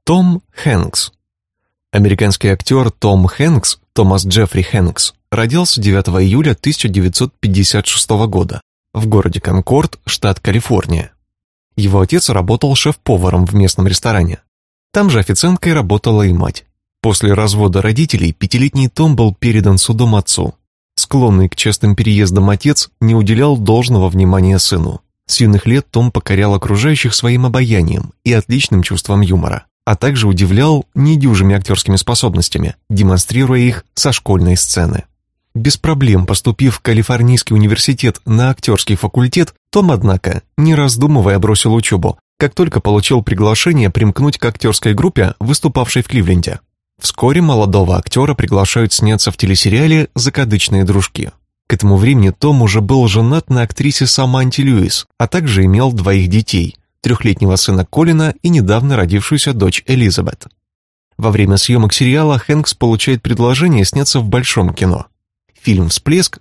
Том Хэнкс. Американский актер Том Хэнкс, Томас Джеффри Хэнкс, родился 9 июля 1956 года в городе Конкорд, штат Калифорния. Его отец работал шеф-поваром в местном ресторане. Там же официанткой работала и мать. После развода родителей 5-летний Том был передан судом отцу. Склонный к частым переездам отец не уделял должного внимания сыну. С юных лет Том покорял окружающих своим обаянием и отличным чувством юмора, а также удивлял недюжими актерскими способностями, демонстрируя их со школьной сцены. Без проблем поступив в Калифорнийский университет на актерский факультет, Том, однако, не раздумывая, бросил учебу, как только получил приглашение примкнуть к актерской группе, выступавшей в Кливленде. Вскоре молодого актера приглашают сняться в телесериале «Закадычные дружки». К этому времени Том уже был женат на актрисе Саманте Льюис, а также имел 2 детей – 3-летнего сына Колина и недавно родившуюся дочь Элизабет. Во время съемок сериала Хэнкс получает предложение сняться в большом кино. Фильм «Всплеск»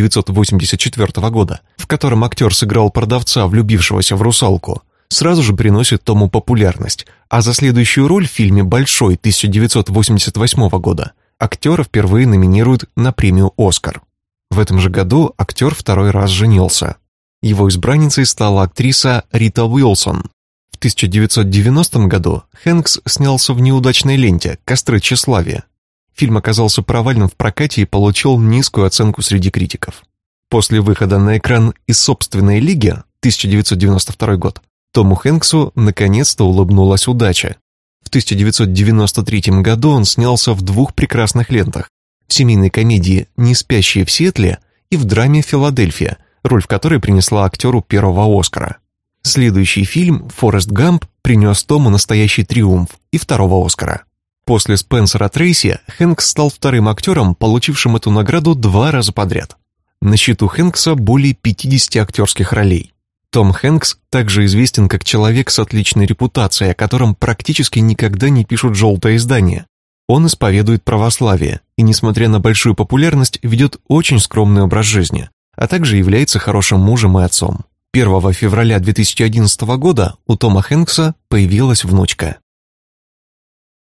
1984 года, в котором актер сыграл продавца, влюбившегося в русалку, сразу же приносит Тому популярность, а за следующую роль в фильме «Большой» 1988 года актера впервые номинируют на премию «Оскар». В этом же году актер 2-й раз женился. Его избранницей стала актриса Рита Уилсон. В 1990 году Хэнкс снялся в неудачной ленте «Костры тщеславия». Фильм оказался провальным в прокате и получил низкую оценку среди критиков. После выхода на экран «Из собственной лиги» 1992 год Тому Хэнксу наконец-то улыбнулась удача. В 1993 году он снялся в 2 прекрасных лентах: в семейной комедии «Не спящие в Сиэтле» и в драме «Филадельфия», роль в которой принесла актеру 1-го Оскара. Следующий фильм «Форест Гамп» принес Тому настоящий триумф и 2-го Оскара. После Спенсера Трейси Хэнкс стал 2-м актером, получившим эту награду 2 раза подряд. На счету Хэнкса более 50 актерских ролей. Том Хэнкс также известен как человек с отличной репутацией, о котором практически никогда не пишут желтое издание. Он исповедует православие и, несмотря на большую популярность, ведет очень скромный образ жизни, а также является хорошим мужем и отцом. 1 февраля 2011 года у Тома Хэнкса появилась внучка.